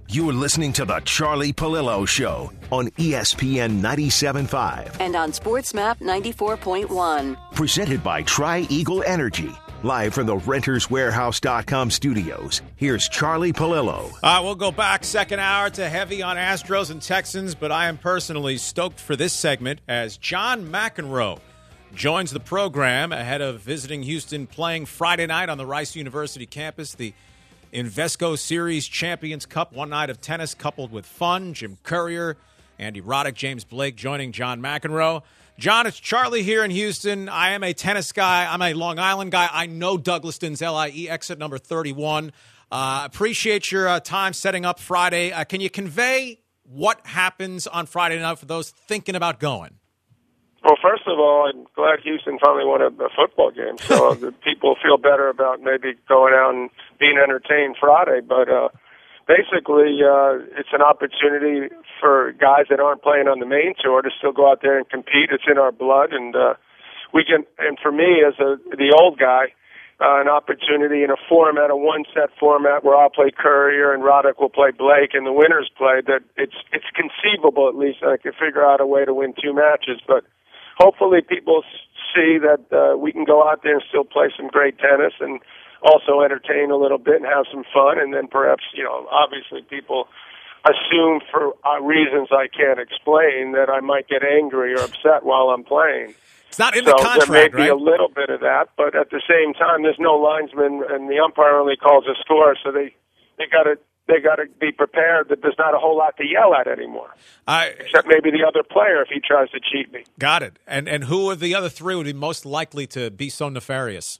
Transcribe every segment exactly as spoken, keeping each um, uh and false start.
You are listening to The Charlie Palillo Show on E S P N ninety-seven point five. And on SportsMap ninety-four point one. Presented by Tri-Eagle Energy. Live from the Renters Warehouse dot com studios, here's Charlie Palillo. Uh, we'll go back second hour to heavy on Astros and Texans, but I am personally stoked for this segment as John McEnroe joins the program ahead of visiting Houston, playing Friday night on the Rice University campus, the Invesco Series Champions Cup, one night of tennis coupled with fun. Jim Courier, Andy Roddick, James Blake joining John McEnroe. John, it's Charlie here in Houston. I am a tennis guy. I'm a Long Island guy. I know Douglaston's L I E exit number thirty-one. Uh, appreciate your uh, time setting up Friday. Uh, can you convey what happens on Friday night for those thinking about going? Well, first of all, I'm glad Houston finally won a, a football game, so the people feel better about maybe going out and being entertained Friday. But uh, basically, uh, it's an opportunity for guys that aren't playing on the main tour to still go out there and compete. It's in our blood, and uh, we can. And for me, as a the old guy, uh, an opportunity in a format, a one-set format where I'll play Courier and Roddick will play Blake, and the winners play. That it's it's conceivable at least I can figure out a way to win two matches, but. Hopefully people see that uh, we can go out there and still play some great tennis and also entertain a little bit and have some fun. And then perhaps, you know, obviously people assume for uh, reasons I can't explain that I might get angry or upset while I'm playing. It's not in so the contract, there may be right? a little bit of that, but at the same time, there's no linesman, and the umpire only calls a score, so they they got to they got to be prepared that there's not a whole lot to yell at anymore, I, except maybe the other player if he tries to cheat me. Got it. And and who of the other three would be most likely to be so nefarious?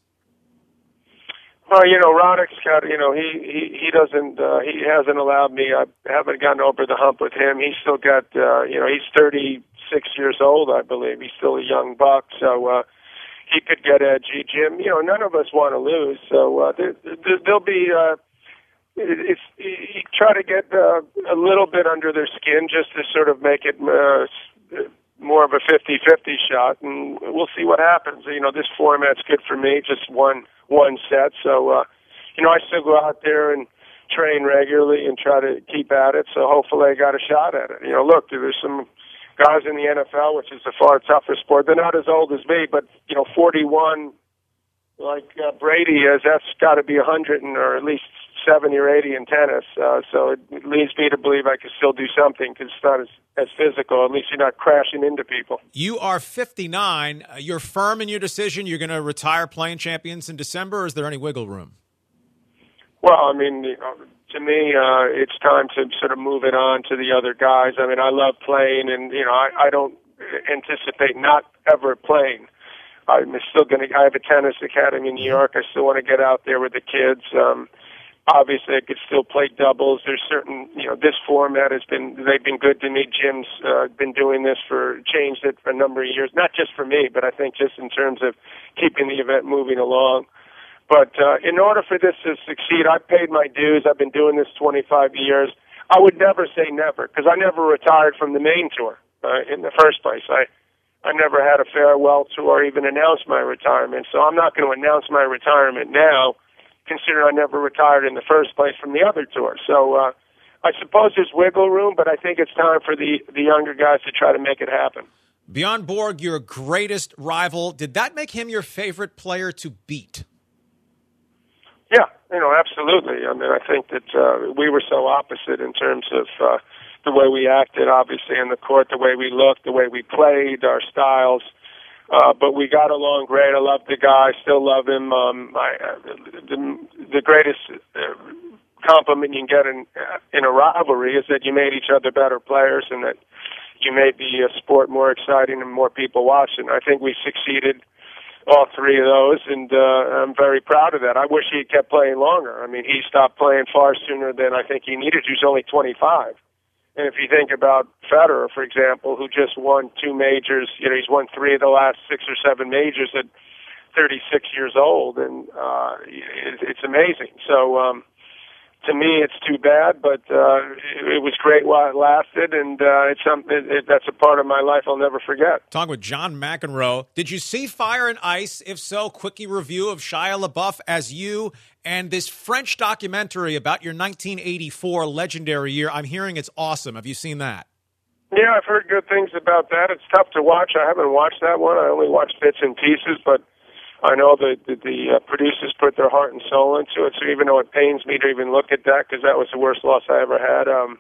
Well, you know, Roddick's got, you know, he he he doesn't uh, he hasn't allowed me. I haven't gotten over the hump with him. He's still got, uh, you know, he's thirty-six years old, I believe. He's still a young buck, so uh, he could get edgy. Jim, you know, none of us want to lose, so uh, there, there, there'll be. Uh, It's, you try to get uh, a little bit under their skin just to sort of make it uh, more of a fifty-fifty shot, and we'll see what happens. You know, this format's good for me, just one one set. So, uh, you know, I still go out there and train regularly and try to keep at it, so hopefully I got a shot at it. You know, look, there's some guys in the N F L, which is a far tougher sport. They're not as old as me, but, you know, forty-one, like uh, Brady is, that's got to be one hundred or at least seventy or eighty in tennis, uh, so it leads me to believe I can still do something because it's not as, as physical. At least you're not crashing into people. You are fifty-nine. Uh, you're firm in your decision. You're going to retire playing champions in December, or is there any wiggle room? Well, I mean, you know, to me, uh, it's time to sort of move it on to the other guys. I mean, I love playing, and, you know, I, I don't anticipate not ever playing. I'm still going to, I have a tennis academy in New York. I still want to get out there with the kids. Um, Obviously, I could still play doubles. There's certain, you know, this format has been, they've been good to me. Jim's uh, been doing this for, changed it for a number of years, not just for me, but I think just in terms of keeping the event moving along. But uh, in order for this to succeed, I've paid my dues. I've been doing this twenty-five years. I would never say never, because I never retired from the main tour uh, in the first place. I, I never had a farewell tour or even announced my retirement, so I'm not going to announce my retirement now, considering I never retired in the first place from the other tour. So uh, I suppose there's wiggle room, but I think it's time for the, the younger guys to try to make it happen. Bjorn Borg, your greatest rival, did that make him your favorite player to beat? Yeah, you know, absolutely. I mean, I think that uh, we were so opposite in terms of uh, the way we acted, obviously, in the court, the way we looked, the way we played, our styles. Uh, but we got along great. I love the guy. Still love him. Um, I, uh, the, the greatest uh, compliment you can get in in a rivalry is that you made each other better players and that you made the uh, sport more exciting and more people watching. I think we succeeded all three of those, and uh, I'm very proud of that. I wish he had kept playing longer. I mean, he stopped playing far sooner than I think he needed to. He's only twenty-five. And if you think about Federer, for example, who just won two majors, you know, he's won three of the last six or seven majors at thirty-six years old, and uh, it, it's amazing. So um, to me, it's too bad, but uh, it, it was great while it lasted, and uh, it's something it, it, that's a part of my life I'll never forget. Talking with John McEnroe. Did you see Fire and Ice? If so, quickie review of Shia LaBeouf as you and this French documentary about your nineteen eighty-four legendary year. I'm hearing it's awesome. Have you seen that? Yeah, I've heard good things about that. It's tough to watch. I haven't watched that one. I only watched bits and pieces, but I know that the, the uh, producers put their heart and soul into it, so even though it pains me to even look at that, because that was the worst loss I ever had, um,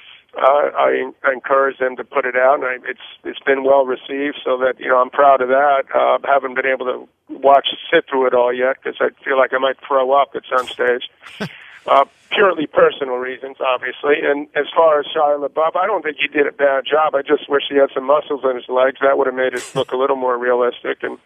uh, I, I encourage them to put it out, and I, it's it's been well received, so that, you know, I'm proud of that. Uh, I haven't been able to watch, sit through it all yet, because I feel like I might throw up at some stage. Uh, purely personal reasons, obviously. And as far as Shia LaBeouf, I don't think he did a bad job. I just wish he had some muscles in his legs. That would have made it look a little more realistic. And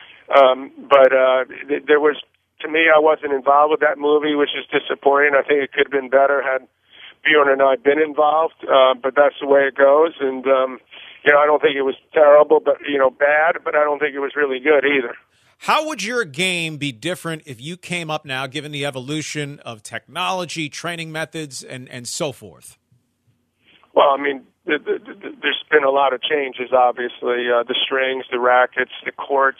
Um, but uh, th- there was, to me, I wasn't involved with that movie, which is disappointing. I think it could have been better had Bjorn and I been involved, uh, but that's the way it goes. And, um, you know, I don't think it was terrible, but, you know, bad, but I don't think it was really good either. How would your game be different if you came up now, given the evolution of technology, training methods, and, and so forth? Well, I mean, the, the, the, there's been a lot of changes, obviously. Uh, the strings, the rackets, the courts.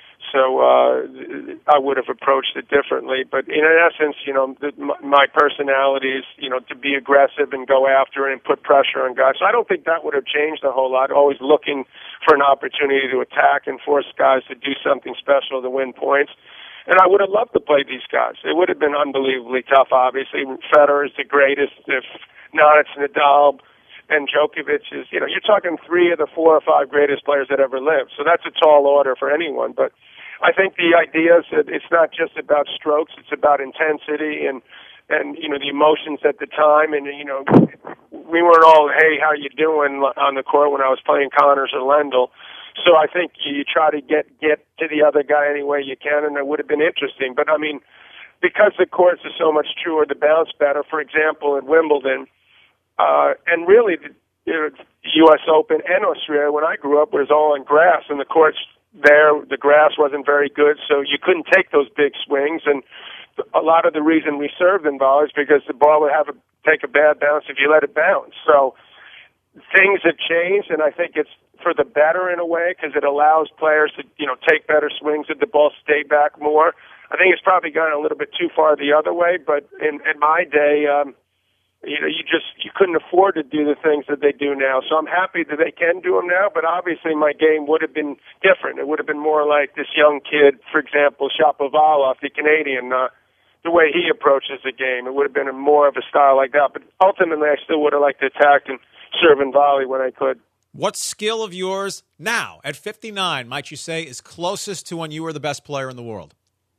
So uh, I would have approached it differently. But in essence, you know, the, my personality is, you know, to be aggressive and go after it and put pressure on guys. So I don't think that would have changed a whole lot. Always looking for an opportunity to attack and force guys to do something special to win points. And I would have loved to play these guys. It would have been unbelievably tough, obviously. Federer is the greatest. If not, it's Nadal. And Djokovic is, you know, you're talking three of the four or five greatest players that ever lived. So that's a tall order for anyone. But I think the idea is that it's not just about strokes; it's about intensity and and you know the emotions at the time. And you know, we weren't all, "Hey, how you doing?" on the court when I was playing Connors or Lendl. So I think you try to get get to the other guy any way you can, and it would have been interesting. But I mean, because the courts are so much truer, the bounce better. For example, at Wimbledon, uh, and really the you know, U S Open and Australia, when I grew up, was all on grass, and the courts there, the grass wasn't very good, so you couldn't take those big swings. And a lot of the reason we served in volley is because the ball would have a, take a bad bounce if you let it bounce. So things have changed, and I think it's for the better in a way, because it allows players to, you know, take better swings at the ball, stay back more. I think it's probably gone a little bit too far the other way, but in, in my day, um, you know, you just you couldn't afford to do the things that they do now. So I'm happy that they can do them now, but obviously my game would have been different. It would have been more like this young kid, for example, Shapovalov, the Canadian, uh, the way he approaches the game. It would have been a more of a style like that. But ultimately, I still would have liked to attack and serve and volley when I could. What skill of yours now, at fifty-nine, might you say, is closest to when you were the best player in the world?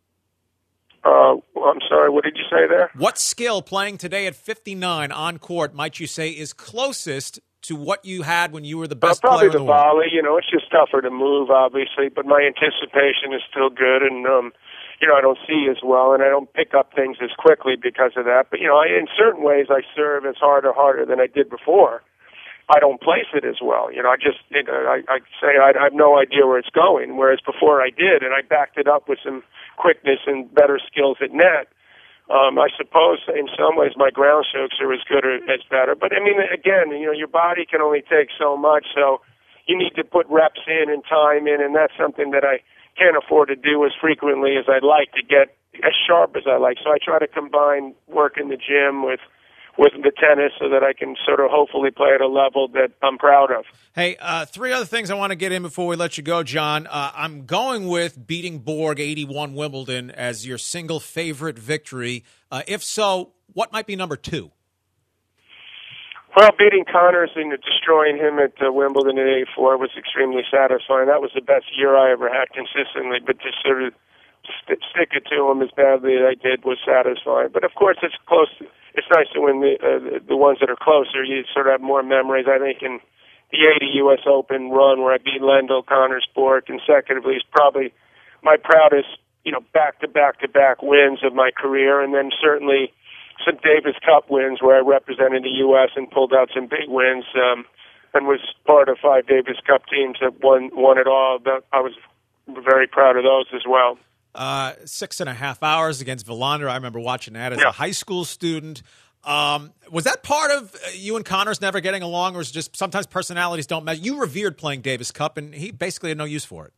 Uh, I'm sorry, what did you say there? What skill playing today at fifty-nine on court, might you say, is closest to what you had when you were the best uh, player in the, the world? Probably the volley. You know, it's just tougher to move, obviously, but my anticipation is still good, and, um, you know, I don't see as well, and I don't pick up things as quickly because of that. But, you know, I, in certain ways, I serve as hard or harder than I did before. I don't place it as well. You know, I just, you know, I, I say I, I have no idea where it's going, whereas before I did, and I backed it up with some quickness and better skills at net. Um, I suppose in some ways my ground strokes are as good or as better. But, I mean, again, you know, your body can only take so much, so you need to put reps in and time in, and that's something that I can't afford to do as frequently as I'd like to get as sharp as I like. So I try to combine work in the gym with with the tennis so that I can sort of hopefully play at a level that I'm proud of. Hey, uh, three other things I want to get in before we let you go, John. Uh, I'm going with beating Borg eighty-one Wimbledon as your single favorite victory. Uh, if so, what might be number two? Well, beating Connors and destroying him at uh, Wimbledon in eighty-four was extremely satisfying. That was the best year I ever had consistently, but to sort of st- stick it to him as badly as I did was satisfying. But, of course, it's close to, it's nice to win the, uh, the ones that are closer. You sort of have more memories. I think in the eighty U S Open run where I beat Lendl, Connors, Borg consecutively is probably my proudest, you know, back-to-back-to-back wins of my career. And then certainly some Davis Cup wins where I represented the U S and pulled out some big wins, um, and was part of five Davis Cup teams that won won it all. But I was very proud of those as well. Uh, six and a half hours against Wilander. I remember watching that as yeah. a high school student. Um, was that part of uh, you and Connors never getting along, or is it just sometimes personalities don't match? You revered playing Davis Cup, and he basically had no use for it.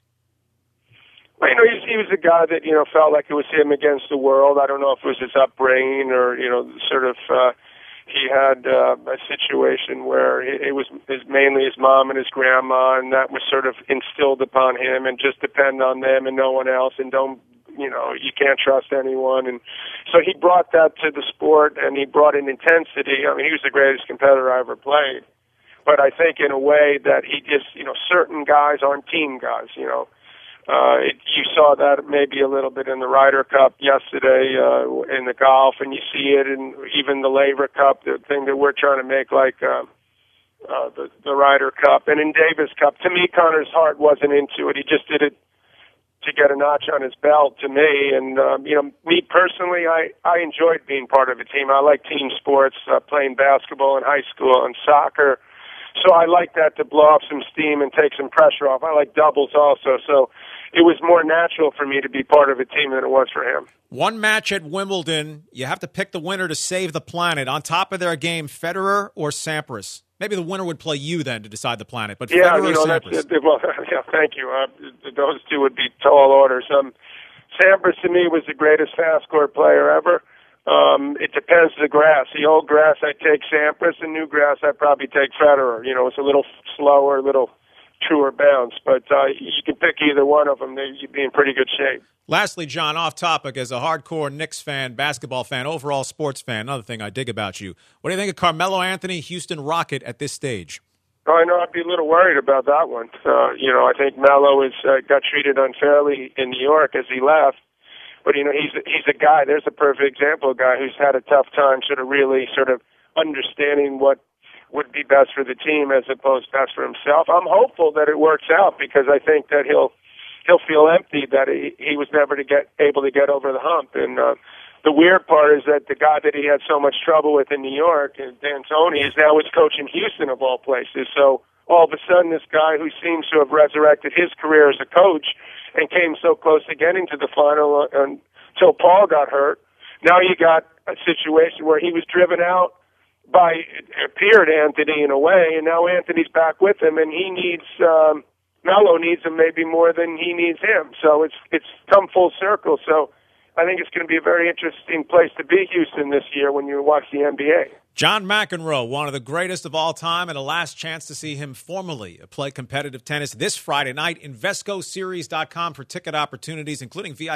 Well, you know, he, he was a guy that, you know, felt like it was him against the world. I don't know if it was his upbringing or, you know, sort of uh, he had uh, a situation where it, it was his, mainly his mom and his grandma, and that was sort of instilled upon him, and just depend on them and no one else, and don't, you know, you can't trust anyone. And so he brought that to the sport, and he brought in intensity. I mean, he was the greatest competitor I ever played. But I think in a way that he just, you know, certain guys aren't team guys, you know. Uh, it, you saw that maybe a little bit in the Ryder Cup yesterday uh, in the golf, and you see it in even the Laver Cup, the thing that we're trying to make like uh, uh, the, the Ryder Cup. And in Davis Cup, to me, Connor's heart wasn't into it. He just did it to get a notch on his belt to me. And, um, you know, me personally, I, I enjoyed being part of a team. I like team sports, uh, playing basketball in high school and soccer. So I like that to blow off some steam and take some pressure off. I like doubles also. So it was more natural for me to be part of a team than it was for him. One match at Wimbledon, you have to pick the winner to save the planet. On top of their game, Federer or Sampras? Maybe the winner would play you then to decide the planet, but yeah, Federer you know, or Sampras? That's it. Well, yeah, thank you. Uh, those two would be tall orders. Um, Sampras, to me, was the greatest fast court player ever. Um, it depends the grass. The old grass, I take Sampras. The new grass, I probably take Federer. You know, it's a little slower, a little truer bounce. But uh, you can pick either one of them. They, you'd be in pretty good shape. Lastly, John, off topic, as a hardcore Knicks fan, basketball fan, overall sports fan, another thing I dig about you, what do you think of Carmelo Anthony, Houston Rocket, at this stage? Oh, I know I'd be a little worried about that one. Uh, you know, I think Melo is, uh, got treated unfairly in New York as he left. But, you know, he's he's a guy, there's a perfect example of a guy who's had a tough time sort of really sort of understanding what would be best for the team as opposed to best for himself. I'm hopeful that it works out because I think that he'll he'll feel empty that he, he was never to get able to get over the hump. And uh, the weird part is that the guy that he had so much trouble with in New York, D'Antoni, is now his coach in Houston of all places. So all of a sudden this guy who seems to have resurrected his career as a coach and came so close to getting to the final uh, until Paul got hurt. Now you got a situation where he was driven out by, it appeared, Anthony in a way, and now Anthony's back with him, and he needs, um, Melo needs him maybe more than he needs him. So it's it's come full circle. So I think it's going to be a very interesting place to be, Houston, this year when you watch the N B A. John McEnroe, one of the greatest of all time, and a last chance to see him formally play competitive tennis this Friday night. Invesco Series dot com for ticket opportunities, including V I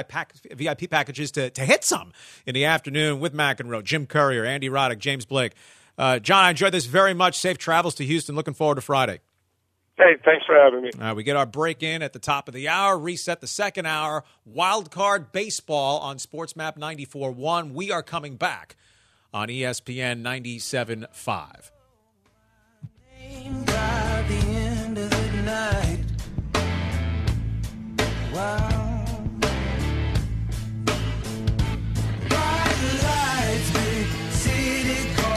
P packages to, to hit some in the afternoon with McEnroe, Jim Courier, Andy Roddick, James Blake. Uh, John, I enjoyed this very much. Safe travels to Houston. Looking forward to Friday. Hey, thanks for having me. Uh, we get our break in at the top of the hour, reset the second hour, wild card baseball on SportsMap ninety-four point one. We are coming back on E S P N ninety-seven point five.